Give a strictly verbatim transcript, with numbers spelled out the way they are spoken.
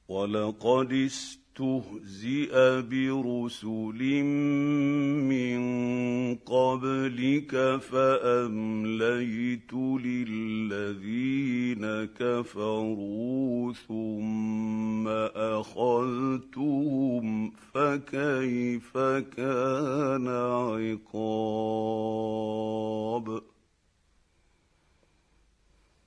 وَلَقَدِ اسْتُهْزِئَ بِرُسُلٍ مِّن قَبْلِكَ فَأَمْلَيْتُ لِلَّذِينَ كَفَرُوا ثُمَّ أَخَذْتُهُمْ فَكَيْفَ كَانَ عِقَابِ